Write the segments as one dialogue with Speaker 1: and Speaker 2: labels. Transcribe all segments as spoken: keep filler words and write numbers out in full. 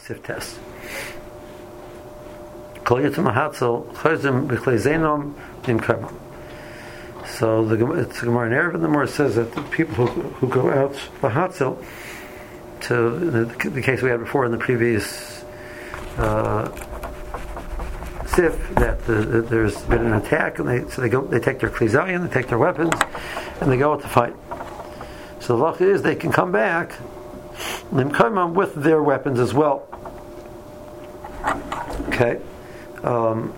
Speaker 1: sif test. Kol yitzim lahatzel chayzim b'chlei zeinom nimkar. So the it's Gemara in Erev, and the Gemara says that the people who, who go out lahatzel, to the, the case we had before in the previous uh, sif, that the, the, there's been an attack, and they so they go they take their kli zayin, they take their weapons, and they go out to fight. So the law is they can come back limkaimam with their weapons as well. Okay. Um,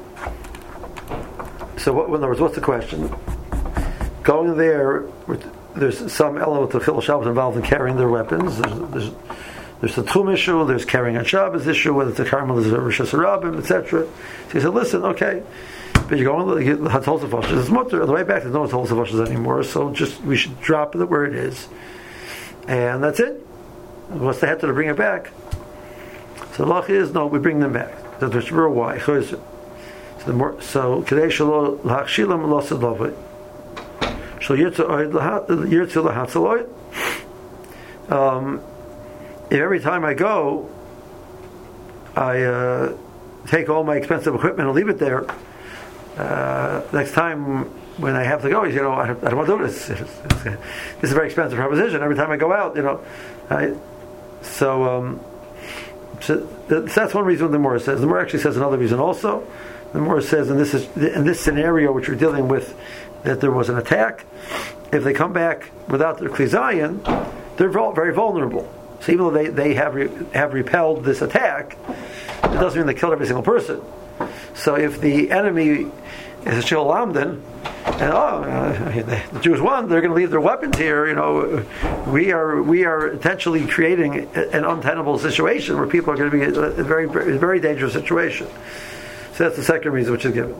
Speaker 1: so what, in other words, what's the question? Going there, there's some element of Chilul Shabbos involved in carrying their weapons. There's, there's, there's the Tum issue, there's carrying on Shabbos issue, whether it's a Carmel, there's a Rosh Hashanah, et cetera. So he said, listen, okay, but you're going to the Hatzol Sefashis. It's mutter. On the way back, there's no Hatzol Sefashis anymore, so just we should drop it where it is. And that's it. What's the heter to bring it back? So the lach is, no, we bring them back. So there's why. So the more, so Kedei Shelo L'Hachshilam Lo Sedlovei. So Yirtzu L'Hatzeloi. Um, if every time I go, I uh, take all my expensive equipment and leave it there, uh, next time when I have to go, you know, I don't, I don't want to do this. It's, it's, this is a very expensive proposition. Every time I go out, you know, I, so, um, so that's one reason the Gemara says. The Gemara actually says another reason also. The Gemara says, and this is in this scenario which we're dealing with, that there was an attack. If they come back without their Kli Zayin, they're very vulnerable. So even though they, they have re, have repelled this attack, it doesn't mean they killed every single person. So if the enemy is a Shil Lamdan, and oh, uh, the Jews won, they're going to leave their weapons here. You know, we are we are intentionally creating an untenable situation where people are going to be in a very very dangerous situation. So that's the second reason which is given.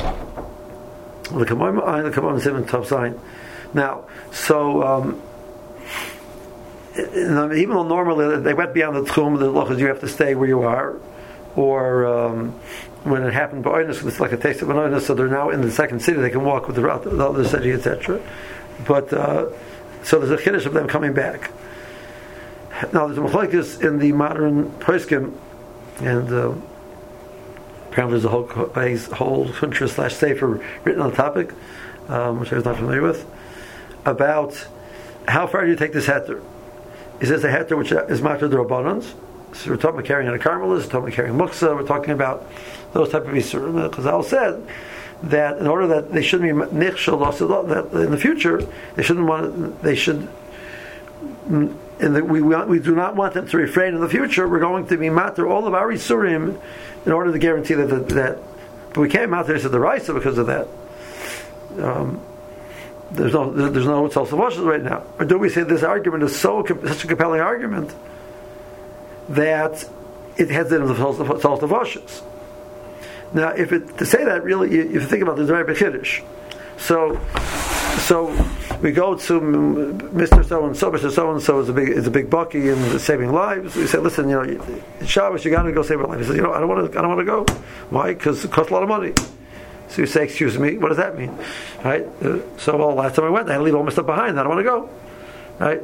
Speaker 1: Now, so um, even though normally they went beyond the tchum, the loch is you have to stay where you are, or um, when it happened by Oinus, it's like a taste of an Oinus, so they're now in the second city, they can walk with the, the other city, et cetera. But uh, so there's a chiddush of them coming back. Now there's a machlokes in the modern poskim, and uh, apparently there's a whole whole kuntra slash sefer written on the topic, um, which I was not familiar with, about how far do you take this heter? Is this a heter which is matter the rabbanans? So we're talking about carrying on a carmelist, we're talking about carrying muksa, we're talking about those type of isurim. Chazal said that in order that they shouldn't be nichshel, that in the future they shouldn't want, they should, and that we want, we do not want them to refrain in the future. We're going to be matter all of our isurim in order to guarantee that that, that but we can't matter this at the Raisa because of that. Um, there's no there's no tzal right now. Or do we say this argument is so such a compelling argument that it has the tzal tavoshes? Now, if it to say that really, if you think about it, there's a very big chiddush. So, so we go to Mister So and So. Mister So and So is a big is a big bucky in saving lives. We say, listen, you know, Shabbos, you got to go save a life. He says, you know, I don't want to. I don't want to go. Why? Because it costs a lot of money. So you say, excuse me, what does that mean? Right? Uh, so, well, last time I went, I had to leave all my stuff behind. I don't want to go. Right?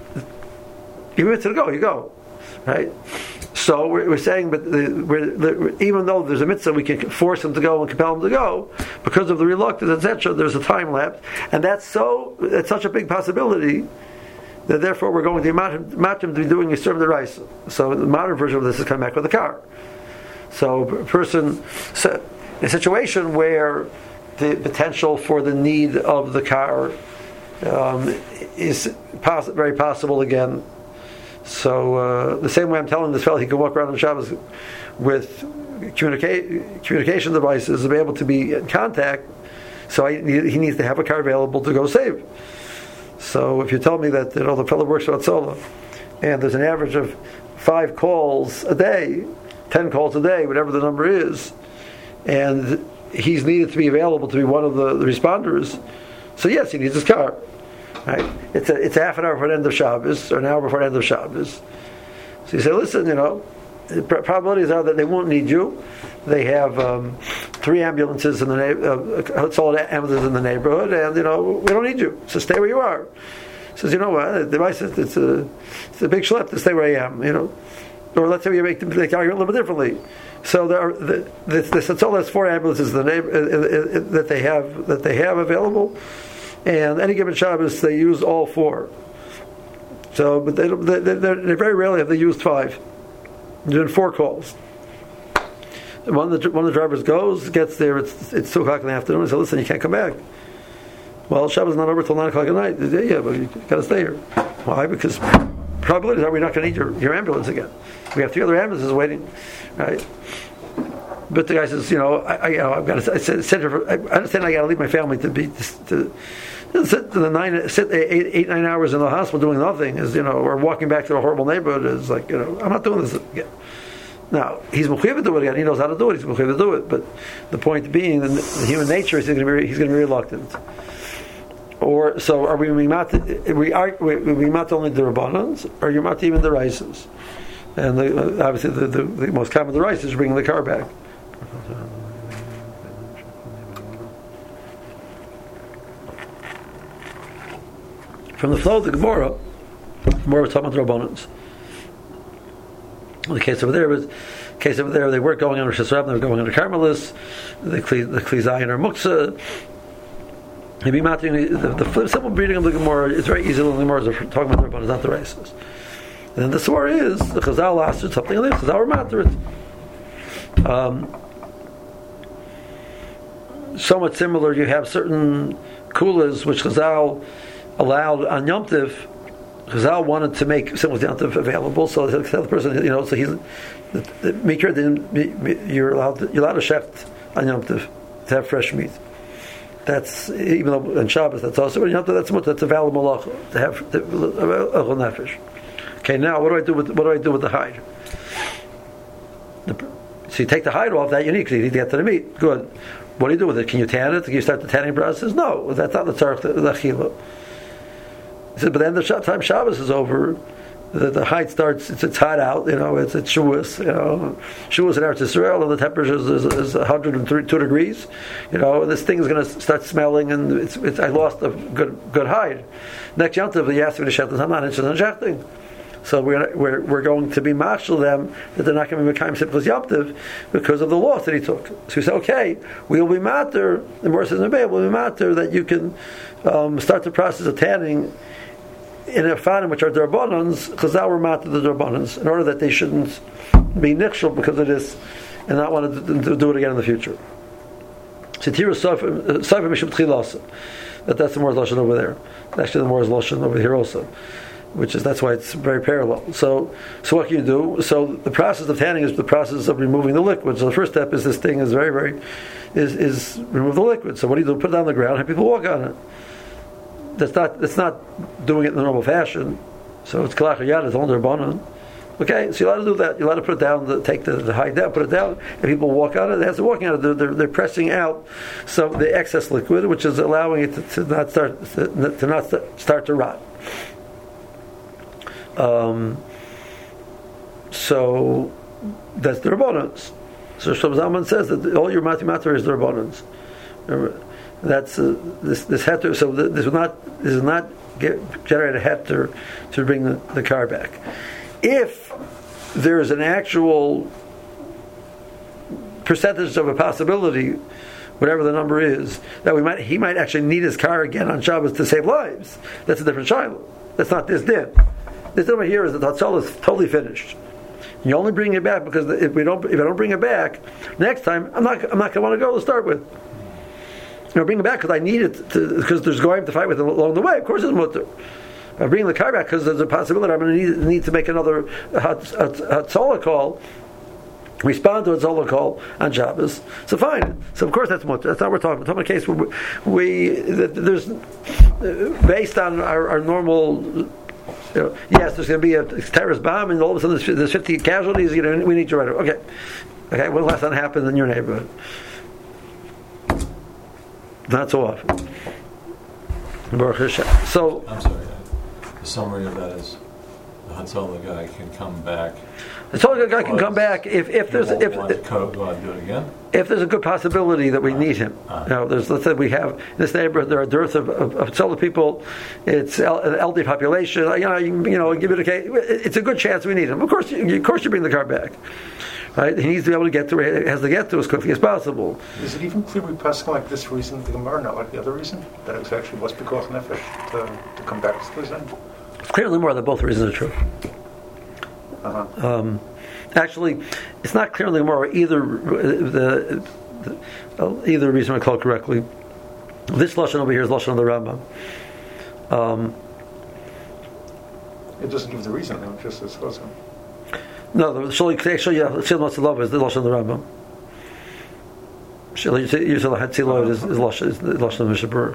Speaker 1: You meant to go, you go. Right? So we're, we're saying, but the, we're, the, even though there's a mitzvah, we can force him to go and compel him to go because of the reluctance, et cetera. There's a time lapse, and that's so. It's such a big possibility that therefore we're going to match him to be doing a serve the rice. So the modern version of this is coming back with a car. So a person, so a situation where the potential for the need of the car um, is poss- very possible again. So uh, the same way I'm telling this fellow he can walk around on Shabbos with communica- communication devices to be able to be in contact, so I, he needs to have a car available to go save. So if you tell me that, you know, the fellow works for Atzola and there's an average of five calls a day, ten calls a day, whatever the number is, and he's needed to be available to be one of the, the responders, so yes, he needs his car. Right? It's a it's a half an hour before the end of Shabbos, or an hour before the end of Shabbos. So you say, listen, you know, the probabilities are that they won't need you. They have um, three ambulances in the neighborhood, uh, solid ambulances in the neighborhood, and you know we don't need you. So stay where you are. He says, you know what? The device is it's a it's a big schlep to stay where I am. You know, or let's say we make the, the argument a little bit differently. So there are the, this, this Hatzolah has four ambulances in the neighbor, uh, uh, uh, that they have that they have available, and any given Shabbos they use all four. So, but they they, they, they very rarely have they used five. They're doing four calls. One of the one of the drivers goes, gets there. It's it's two o'clock in the afternoon. He says, "Listen, you can't come back." Well, Shabbos is not over till nine o'clock at night. Says, yeah, but you got to stay here. Why? Because probabilities are we're not going to need your, your ambulance again. We have three other ambulances waiting, right? But the guy says, you know, I, I you know, I've got to. I said, said her, I understand. I got to leave my family to be to, to sit the nine, sit eight, eight, nine hours in the hospital doing nothing is, you know, or walking back to a horrible neighborhood is like, you know, I'm not doing this again. Now he's mechuyev to do it again. He knows how to do it. He's mechuyev to do it. But the point being, the, the human nature is he's going to be he's going to be reluctant. Or so are we mimat? We are we mimat only the rabbanans, or you mimat even the rices? And the, obviously, the, the, the most common the rice is bringing the car back. From the flow of the Gemara, Gemara was talking about the rabbanans. The case over there was, the case over there, they weren't going under Shesrab, they were going under Carmelis, the Kli, the Kli Zayin or Muksa. The, the, the simple reading of the Gemara is very easy. The Gemara is talking about the rabbanans, not the races. And then the swara is the Chazal asked something like this. Chazal were matter it. Um, somewhat similar, you have certain kulas which Chazal allowed on Yom Tiv. Chazal wanted to make similar to Yom Tiv available, so the other person, you know, so he's the, the maker didn't. You're allowed to, you're allowed to shecht on Yom Tiv to have fresh meat. That's even though on Shabbos that's also Yom Tiv, that's that's a valid malach to have a nefesh. Okay, now what do I do with what do I do with the hide? The, so you take the hide off. That you need because you need to get to the meat. Good. What do you do with it? Can you tan it? Can you start the tanning process? No, that's not the tzarech the achila. He said, but then the time Shabbos is over, the, the hide starts. It's, it's hot out. You know, it's it's shuas. You know, shuas in Eretz Yisrael, and the temperature is, is, is one hundred two degrees. You know, this thing is going to start smelling, and it's, it's I lost a good good hide. Next Yom Tov, he asked me to shecht. I'm not interested in shechting. So we're, we're we're going to be marshal them that they're not going to be Mekayim Sipos Yom Tov because of the loss that he took. So we say, okay, we'll be matter. The Gemara says in the Bay, we'll be matter that you can um, start the process of tanning in a fanim which are derbanans, because that were matter the derbanans, in order that they shouldn't be nichshel because of this and not want to, to do it again in the future. So Tira Sofer Mishum Tchilasa. That that's the more lashon over there. Actually, the more is lashon over here also. Which is that's why it's very parallel. So, so what can you do? So the process of tanning is the process of removing the liquid. So the first step is this thing is very, very is is remove the liquid. So what do you do? Put it on the ground, have people walk on it. That's not that's not doing it in the normal fashion. So it's kalach yad, it's only rabbanon. Okay, so you're allowed to do that. You're allowed to put it down, the, take the, the hide down, put it down, and people walk on it. As they're walking on it, they're, they're, they're pressing out some the excess liquid, which is allowing it to, to not start to, to not start to rot. Um, so that's the rabbanans. So Shlomo Zalman says that all your mati matter is the rabbanans. That's uh, this this heter. So this will not this is not get, generate a heter to bring the, the car back. If there is an actual percentage of a possibility, whatever the number is, that we might he might actually need his car again on Shabbos to save lives. That's a different shiloh. That's not this din. This over here is that the Hatzalah is totally finished. You only bring it back because if we don't, if I don't bring it back next time, I'm not, I'm not going to want to go to start with. You know, bring it back because I need it to, because there's going to fight with it along the way. Of course, it's mutter. I bring the car back because there's a possibility I'm going to need, need to make another Hatzalah call, respond to a Hatzalah call on Shabbos. So fine. So of course that's mutter. That's not what we're talking about. We're talking about a case where we, we there's based on our, our normal. You know, yes, there's going to be a terrorist bomb, and all of a sudden there's, there's fifty casualties. You know, we need you right away. Okay, okay. When last time happened in your neighborhood? Not so often. So
Speaker 2: I'm sorry. The summary of that is the Hatzalah guy can come back.
Speaker 1: The Hatzalah guy can come back if, if there's
Speaker 2: He won't
Speaker 1: if
Speaker 2: want to go go out and do it again.
Speaker 1: if there's a good possibility that we need him.
Speaker 2: Uh-huh.
Speaker 1: You know, there's let's say we have in this neighborhood there are a dearth of, of, of Hatzalah people. It's el- an elderly population. You know, you, you know, give it a case. It's a good chance we need him. Of course, you, of course, you bring the car back. Right? He needs to be able to get to where he has to get to as quickly as possible.
Speaker 3: Is it even clear we pass like this reason, the Gemara, not like the other reason? That it was actually was because nefesh to, to come back to the Zen?
Speaker 1: It's clearly more that both reasons are true.
Speaker 3: Uh-huh.
Speaker 1: Um, actually, it's not clearly more either the, the uh, either reason we call correctly. This lashon over here is lashon of the Rambam. Um,
Speaker 3: it doesn't give the reason, though, it just says lashon.
Speaker 1: No, the Shali actually, yeah, Shil Matzilov is the lashon of the Rambam. Shil Yisrael Hatzilov is is lashon is the lashon of Mishabur.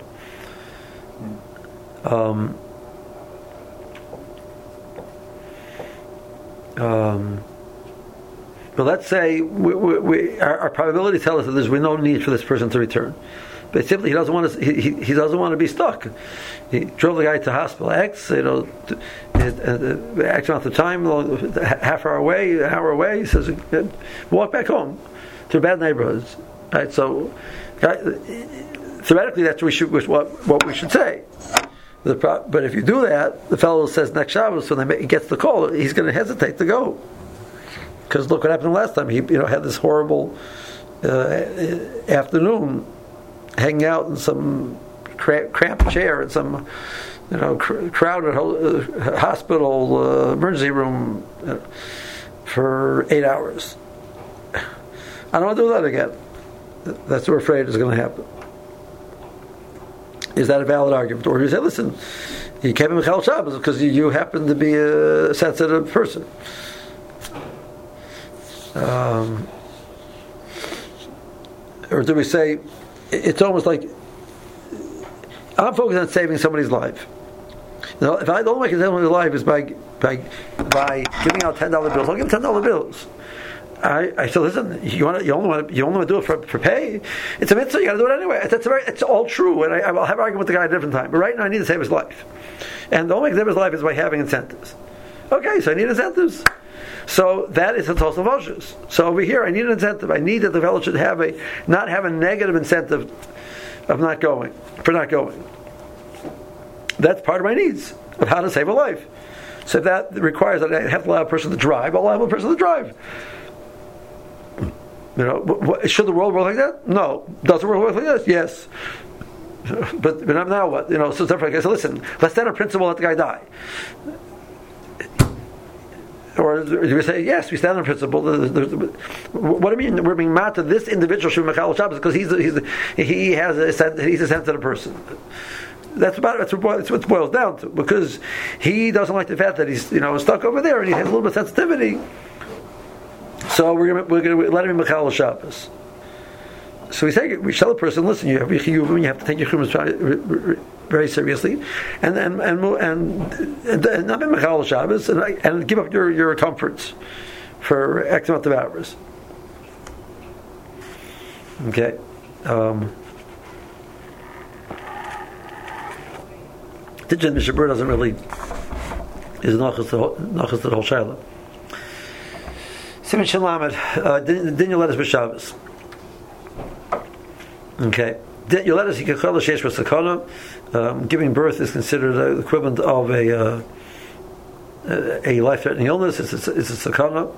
Speaker 1: Um. Um. But let's say we, we, we our, our probability tells us that there's no need for this person to return. But simply he doesn't want to. He, he, he doesn't want to be stuck. He drove the guy to hospital X. You know, uh, X amount of time, half hour away, an hour away. He says, walk back home to bad neighborhoods. Right. So, theoretically, that's what we should what, what we should say. The pro- but if you do that, the fellow says next Shabbos when he gets the call, he's going to hesitate to go because look what happened last time. He you know had this horrible uh, afternoon. Hanging out in some cra- cramped chair in some, you know, cr- crowded ho- uh, hospital uh, emergency room uh, for eight hours. I don't want to do that again. That's what we're afraid is going to happen. Is that a valid argument? Or you say, listen, you came in Michal Shabbos because you, you happen to be a sensitive person. Um, or do we say, it's almost like I'm focused on saving somebody's life. You know, if I don't make it save somebody's life is by by by giving out ten dollar bills, I'll give ten dollar bills. I, I said, listen, you want to, you only want to, you only want to do it for, for pay. It's a mitzvah. You got to do it anyway. That's a very, it's all true, and I, I will have an argument with the guy at a different time. But right now, I need to save his life, and the only way to save his life is by having incentives. Okay, so I need incentives. So that is a total vouchers. So over here, I need an incentive. I need that the fellow should have a not have a negative incentive of not going for not going. That's part of my needs of how to save a life. So if that requires that I have to allow a person to drive, I'll allow a person to drive. You know, should the world work like that? No. Does the world work like this? Yes. But, but now what? You know, so therefore, I said, listen, let's stand a principle, let the guy die. Or do we say, yes, we stand on principle. What do you mean? We're being mad to this individual, Shimon Mechal Shabbos, because he's, he's he has a, he's a sensitive person. That's about that's what, that's what it boils down to. Because he doesn't like the fact that he's you know stuck over there and he has a little bit of sensitivity. So we're gonna, we're going to let him in Mechal Shabbos. So we say we tell the person, listen, you have you have to take your chumras very seriously, and and and and, and, and not be Mechal Shabbos, and, and give up your, your comforts for X amount of hours. Okay. Um, Tijjan Mishabur doesn't really is nachas nachas to the whole shaila. Siman Shalamed, didn't you let us b'Shabbos? Okay. You let us yikachal sheish b'sakana. Giving birth is considered the equivalent of a uh, a life-threatening illness. It's a, it's a sakana.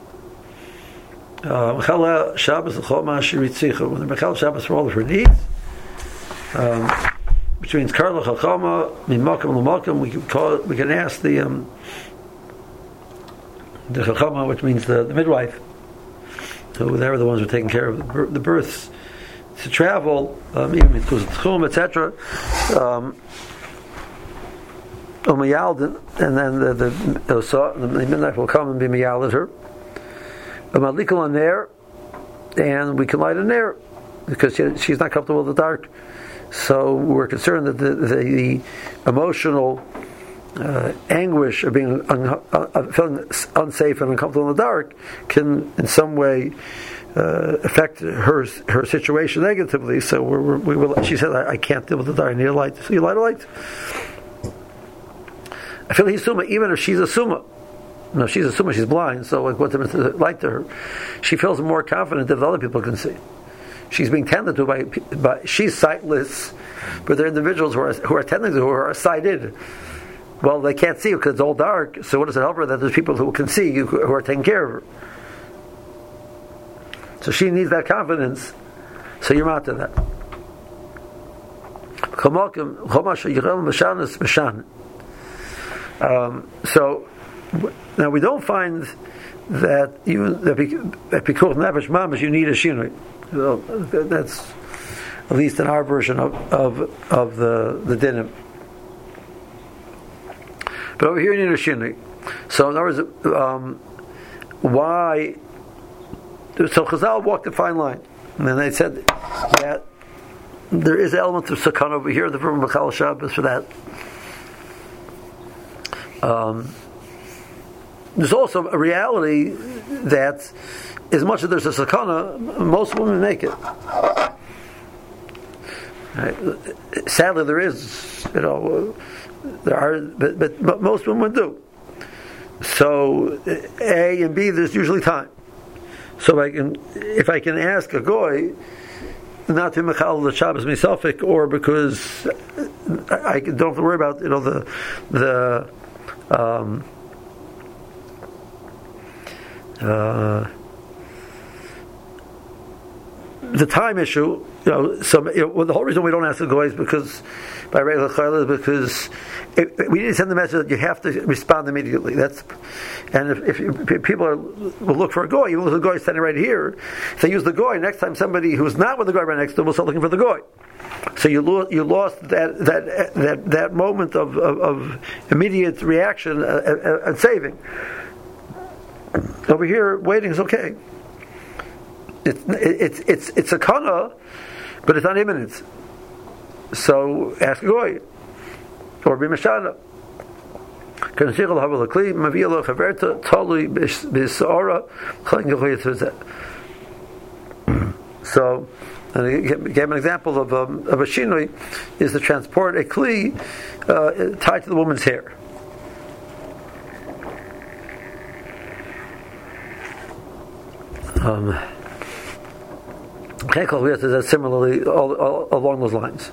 Speaker 1: Mechala Shabbos l'choma shiritzicha. When the Mechal Shabbos for all of her needs, um, which means karla chachama mimakam l'makam. We can call it, we can ask the um, the chachama, which means the, the midwife, who they were the ones who are taking care of the, the births, to travel, um, even if it was tchum, et cetera. Um, and then the the, the, so the midwife will come and be miyaled her. Madlikal on there, and we can light a nair because she, she's not comfortable in the dark. So we're concerned that the, the, the emotional uh, anguish of being un, uh, feeling unsafe and uncomfortable in the dark can, in some way, uh, affect her her situation negatively. So we're, we're, we will. She said, I, "I can't deal with the dark. I need a light." So you light a light. I feel he's summa, even if she's a summa. No, she's assuming she's blind, so like what's it like to her? She feels more confident if other people can see. She's being tended to by, by she's sightless, but there are individuals who are who are tending to her who are sighted. Well, they can't see because it's all dark. So what does it help her that there's people who can see who, who are taking care of her? So she needs that confidence. So you're out to that. Um, so now we don't find that you that pikuach nefesh mamash you need a shinui. Well, that's at least in our version of of, of the the dinim. But over here you need a shinui. So in other words, um, why? So Chazal walked a fine line, and then they said that there is an element of sakana over here. The verb Machal Shabbos for that. Um, there's also a reality that as much as there's a sakana, most women make it. Right? Sadly, there is, you know, there are, but, but, but most women do. So A and B, there's usually time. So I can, if I can ask a goy not to mechal the Shabbos misafik, or because I don't have to worry about, you know, the the um, uh, the time issue. You know, so you know, well, the whole reason we don't ask the goy is because by regular chayla is because it, we need to send the message that you have to respond immediately. That's and if, if, you, if people are, will look for a goy, even though the goy is standing right here, if they use the goy, next time somebody who's not with the goy right next to them will start looking for the goy. So you lo- you lost that that that that moment of of, of immediate reaction uh, and saving. Over here, waiting is okay. It's it's it's it's a kana, but it's not imminent. So ask a goy or be mashana. So, and he gave an example of um, of a shinui is to transport a kli uh, tied to the woman's hair. Um, similarly, all, all, along those lines.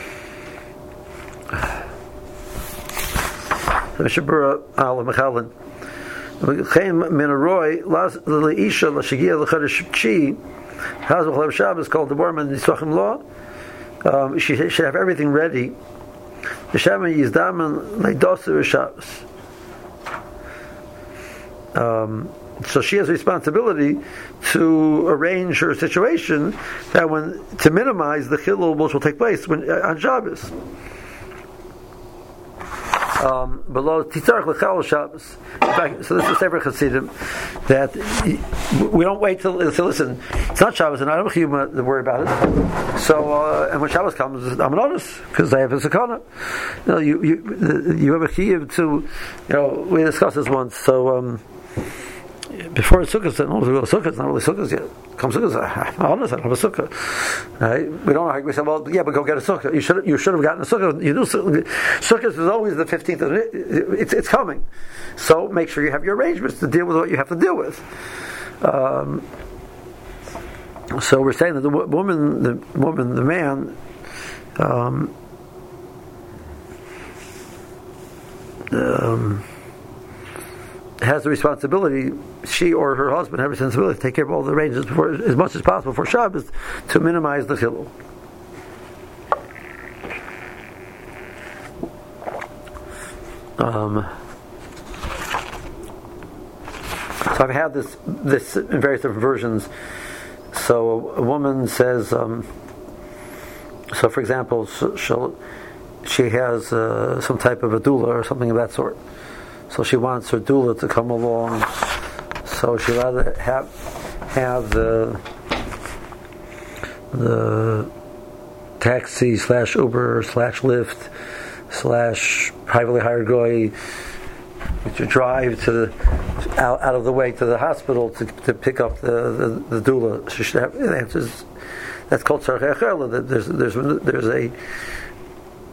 Speaker 1: Mishabura al Mechalin. Came Minaroy las Leisha Lashigia Lachadish Chi Has B'Chalev Shabbos called the Borman Nisachim Law. Um, she should have everything ready. The Shaman Yizdaman Leidoser Shabbos. Um, so she has responsibility to arrange her situation that when to minimize the chilul which will take place when uh, on Shabbos. Um, below Titzarech L'Chal Shabbos. So this is Sefer Chassidim that we don't wait till so listen. It's not Shabbos, and I don't have to worry about it. So uh, and when Shabbos comes, I'm an honest because I have a sakana. You know, you you you have a chiyuv to, you know, we discussed this once. So. Um, Before it's sukkah, no, it's sukkah. It's not really sukkah yet. Come sukkah, I'm honest. I don't have a sukkah. Right? We don't know. We say, well, yeah, but go get a sukkah. You should. You should have gotten a sukkah. You do. Sukkah is always the fifteenth. It's it's coming. So make sure you have your arrangements to deal with what you have to deal with. Um, so we're saying that the woman, the woman, the man. Um, um, has the responsibility, she or her husband have a responsibility to take care of all the arrangements before, as much as possible for Shabbos to minimize the chilul. Um, so I've had this this in various different versions. So a woman says, um, so for example, she'll, she has uh, some type of a doula or something of that sort. So she wants her doula to come along. So she rather have have the the taxi slash Uber slash Lyft slash privately hired goy to drive to the, out, out of the way to the hospital to, to pick up the, the, the doula. She should have the answers. That's called tzarchei achela. There's there's there's a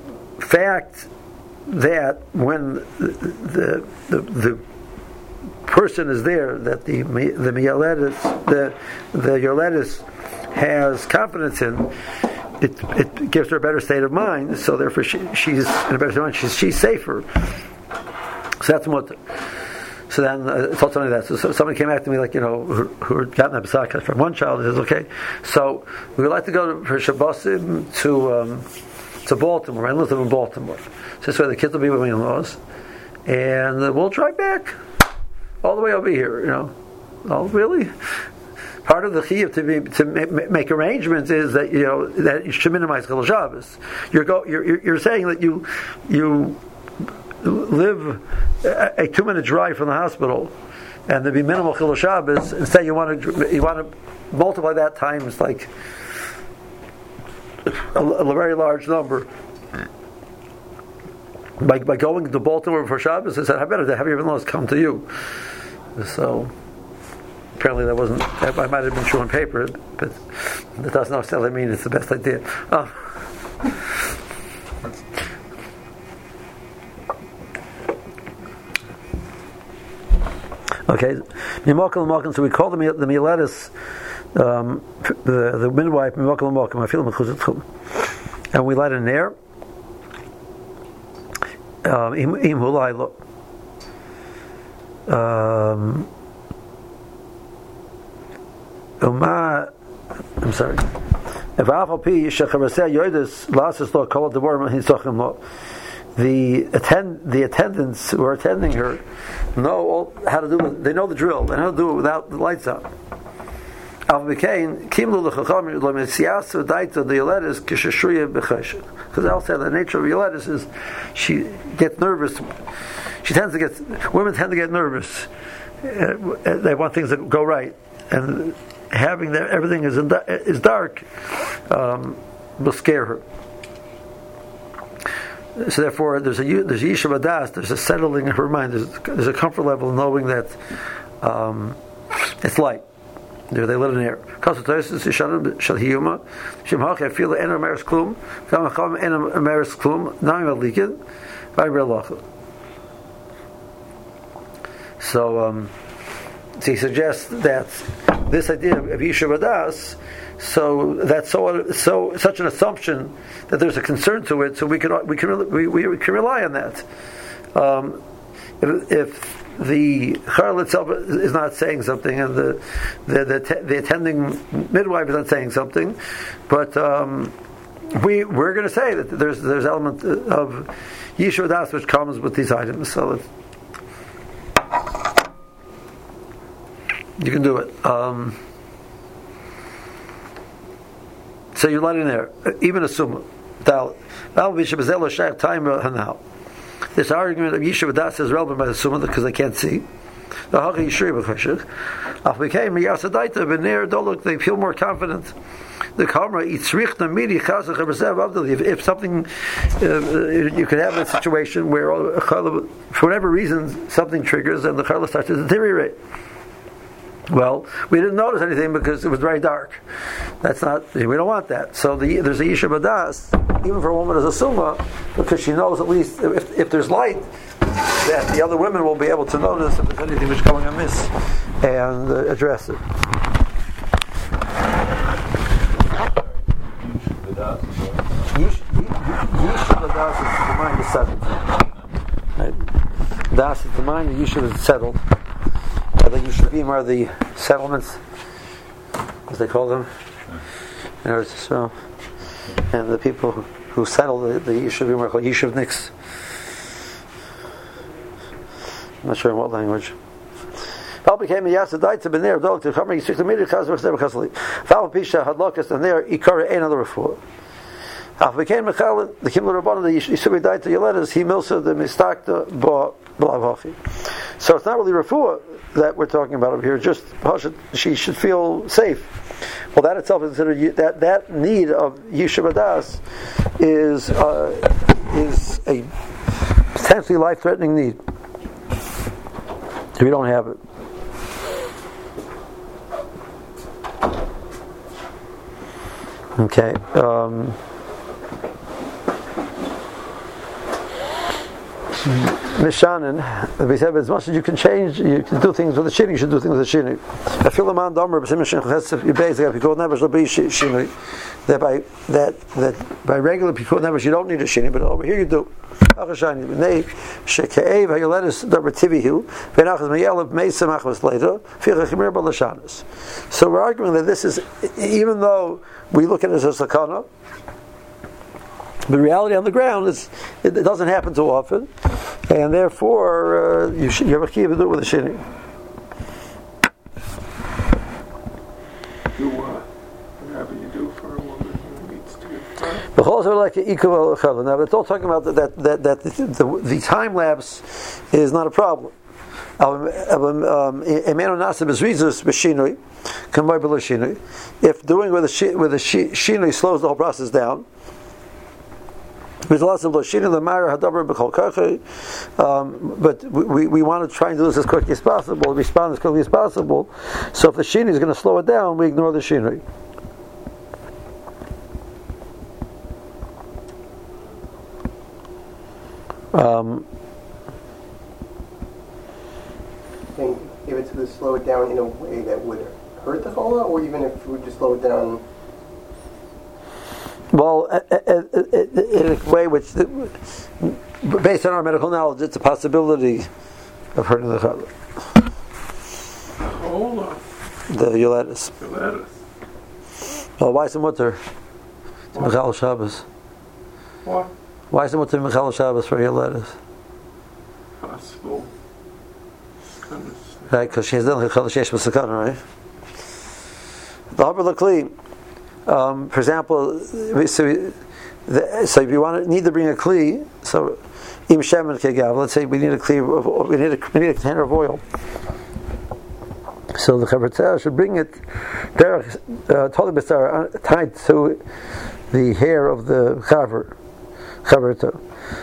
Speaker 1: fact that when the the, the, the person is there that the the Yoledis the the Yoledis has confidence in, it it gives her a better state of mind. So therefore, she, she's in a better state of mind. She's she's safer. So that's what. So then uh, I told somebody that. So, so somebody came back to me like, you know, who, who had gotten a pesach from one child. He says, okay, so we would like to go to, for Shabbosim to um, to Baltimore. I live in Baltimore. So this way the kids will be with my in-laws, and uh, we'll drive back all the way over here. You know, oh really? Part of the chiyuv to be to make, make arrangements is that you know that you should minimize Chilul Shabbos. You're go you're you're saying that you you. live a, a two-minute drive from the hospital, and there'd be minimal Chilul Shabbos. Instead, you want to you want to multiply that times like a, a very large number. By by going to Baltimore for Shabbos, I said, "I better have your in-laws come to you." So apparently, that wasn't. That might have been true on paper, but that doesn't necessarily mean it's the best idea. Uh, Okay, so we call the the Miletus, um, the the midwife, and we light an air. Um, I'm sorry. The attend the attendants who are attending her know all, how to do it. They know the drill. They know how to do it without the lights on. Because I'll say the nature of Yoledis is she gets nervous. She tends to get women tend to get nervous. They want things to go right, and having that everything is in, is dark um, will scare her. So therefore, there's a there's a yishuv adas, there's a settling in her mind. There's, there's a comfort level knowing that um, it's light. They they lit an air. So, um, so he suggests that this idea of yishuv adas. So that's so so such an assumption that there's a concern to it. So we can we can we, we can rely on that. Um, if, if the charl itself is not saying something, and the the the, the attending midwife is not saying something, but um, we we're going to say that there's there's element of yishuv das which comes with these items. So it's, you can do it. Um, So you let in there, even assume that this argument of Yishuv Das is relevant by the Summa because they can't see. They feel more confident. The camera eats if something uh, you could have a situation where for whatever reason something triggers and the challah starts to deteriorate. Well, we didn't notice anything because it was very dark. That's not, we don't want that. So the, there's a yishuv adas, even for a woman as a summa, because she knows at least if, if there's light, that the other women will be able to notice if there's anything that's going amiss and uh, address it. Yishuv adas is the mind is settled. Right? Das is the mind, the yishuv is settled. The Yishuvim are the settlements, as they call them, in Eretz Yisrael. And the people who, who settle the, the Yishuvim are called Yishuvniks. I'm not sure in what language. Val became a Yasadai to be near dog to come. He took the middle chaz was never chazli. Val pisha had locusts and there ikara ein other refuah. After became Mechal, the Kimler Rabban, the Yishuv died to Yoledis, he milsa the mistakta ba blavachi. So it's not really refuah that we're talking about over here. Just she should feel safe. Well, that itself is considered that that need of Yishuv Adas is uh, is a potentially life-threatening need. If we don't have it. Okay. Um, Mishanin, we said as much as you can change, you can do things with the shini, you should do things with the shini. I feel the man domer, you basically if you never shall be shini. That by that that by regular pikut never you don't need a shini, but over here you do. So we're arguing that this is, even though we look at it as a sakana, the reality on the ground is it, it doesn't happen too often, and therefore uh, you should, you have a key to do it with a shini.
Speaker 4: Do what? Whatever you do for a woman who needs to get pregnant.
Speaker 1: Now, it's all talking about that that, that, that the, the, the time lapse is not a problem. If doing with a shi, with a shi, shinui slows the whole process down. Um, but we, we want to try and do this as quickly as possible, respond as quickly as possible. So if the shini is going to slow it down, we ignore the shini. Um,
Speaker 5: and if it's to slow it down in a way that would hurt the chola, or even if we just slow it down.
Speaker 1: Well, in a way which, based on our medical knowledge, it's a possibility of hurting the chola.
Speaker 4: Chola.
Speaker 1: The Yoletis.
Speaker 4: Yoletis.
Speaker 1: Well, why is it mutter to Michal Shabbos?
Speaker 4: What?
Speaker 1: Why is it mutter to Michal Shabbos for Yoletis?
Speaker 4: Possible.
Speaker 1: Right, because she has done the Shesh B'Sakana, right? The Haber L'Kli. Um, for example, so, we, the, so if you want to need to bring a kli, so im shemen kegav. Let's say we need a kli, of, we need a we need a container of oil. So the chavertzah should bring it there, totally besar tied to the hair of the chaver chavertzah.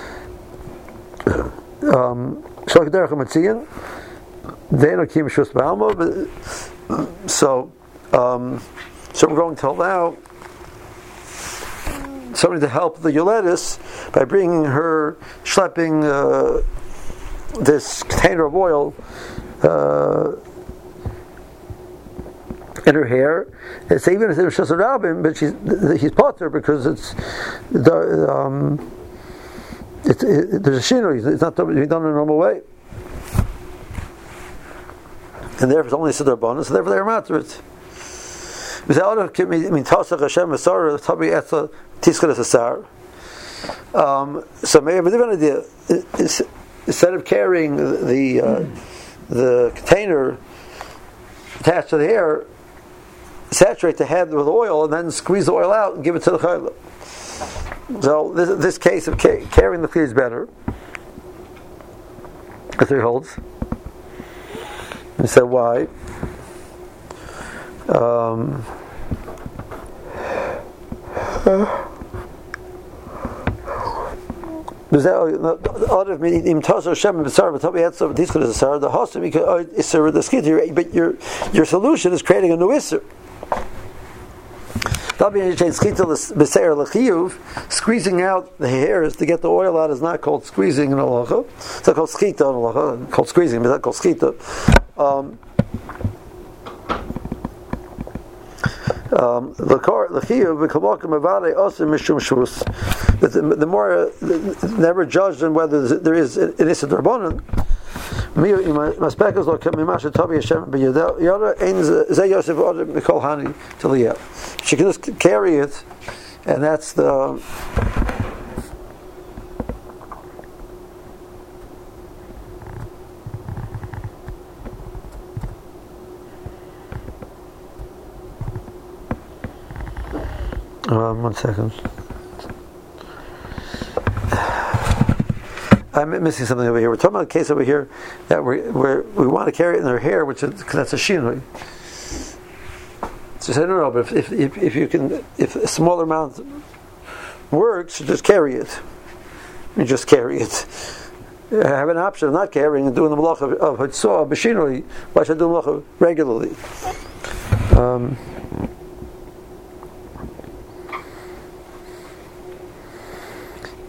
Speaker 1: Um, so derech matzion, they don't keep shus ba'alma. So. Um, So we're going to allow somebody to help the Yoletis by bringing her, schlepping uh, this container of oil uh, in her hair. It's even if it's just a rabbin, but she's he's potter because it's the um, it, it, there's a shino. It's not done in a normal way, and therefore it's only a siddur bonus. So therefore they're matter it. Um, so maybe a different idea. Instead of carrying the uh, the container attached to the hair, saturate the head with oil and then squeeze the oil out and give it to the chayla. So this, this case of ca- carrying the kli is better. As he holds. He said why? Um, the but your your solution is creating a new isser. Squeezing out the hairs to get the oil out is not called squeezing in halacha. It's not called skita in halacha. Called squeezing, but it's not called skita. Um, Um, the the more uh, never judged on whether there is an issa d'rabbanan. She can just carry it, and that's the. Um, one second. I'm missing something over here. We're talking about a case over here that we we we want to carry it in their hair, which is, that's a shinui. So say no, no. But if, if if you can, if a smaller amount works, just carry it. You just carry it. You have an option of not carrying and doing the malacha of hitzah of b'shinui. Why should I do malacha regularly? Um,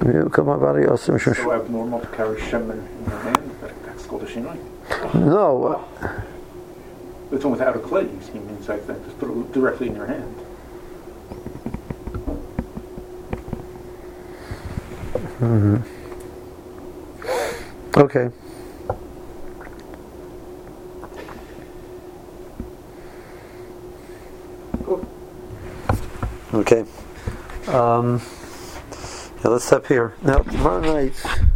Speaker 1: You come up body also mishum.
Speaker 3: So abnormal to carry shemen in your hand. That, that's called a shinoi.
Speaker 1: No.
Speaker 3: It's one without a clay. He means like that. Just put it directly in your hand.
Speaker 1: Mm-hmm. Okay. Okay. Um, yeah, let's stop here. Now, tomorrow night.